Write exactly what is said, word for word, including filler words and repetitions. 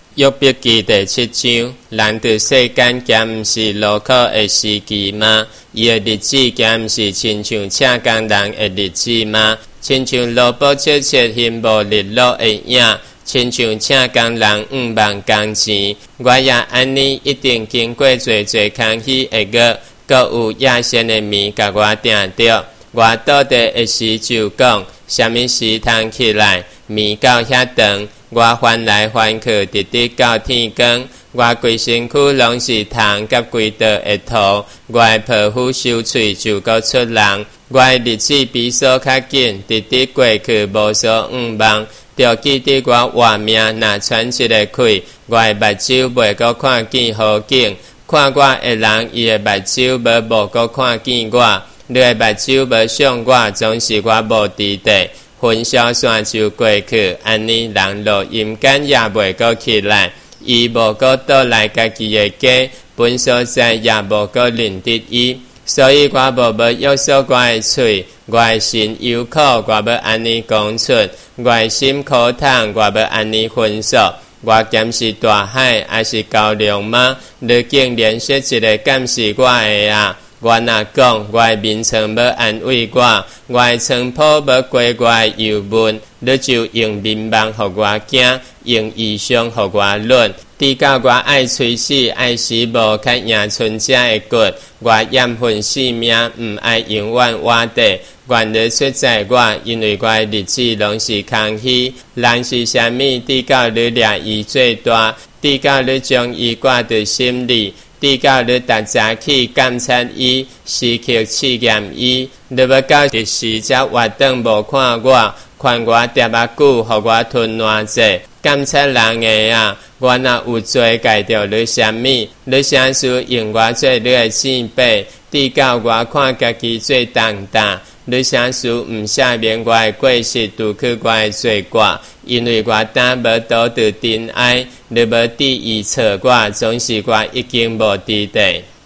约伯记第七章，人伫世间咸毋是路考的时期吗？伊的日子咸毋是亲像请工人的日子吗？亲像罗卜切切翕无日落的影，亲像请工人五万工钱。我也安尼一定经过侪侪空虚的月，阁有野生的面甲我定着。我倒地的时就讲，啥物时通起来？面到遐长。我翻来翻去，直直到天光。我规身躯拢是虫甲规道的土。我的皮肤收喙就搁出人。我的日子比数较紧，直直过去无所五望。着记得我活命若喘一个气，我的目睭袂搁看见好景。看我的人，伊的目睭无无搁看见我。你的目睭无向我，总是我无伫地。云霄线就过去，安尼人落阴间也袂搁起来，伊无搁倒来家己的家，本所在也无搁认得伊，所以我无要约束我的嘴，我的心忧苦，我要安尼讲出，我的心苦痛，我要安尼分诉。我咸是大海，还是高粱吗？你竟然说一个敢是我的啊！我若讲，我的面床要安慰我，我的床铺要过我的忧闷，你就用面盲互我惊，用异象互我论。直到我爱吹死，爱死无较赢春者的骨，我厌恨性命，毋爱永远活地。愿你出在我，因为我的日子拢是空虚。人是啥物？直到你掠伊最大，直到你将伊挂伫心里。直到你逐早起监察伊，时刻试验伊，你要到一时才活转无看我，看我喋啊久，互我吞偌济。监察人的啊，我若有罪改着你啥物？你啥事用我做你的圣杯？直到我看家己做重担。你啥事毋赦免我的过失，除去我的罪过？因为我担无倒伫真爱，你要伫意错我，总是我已经无伫地。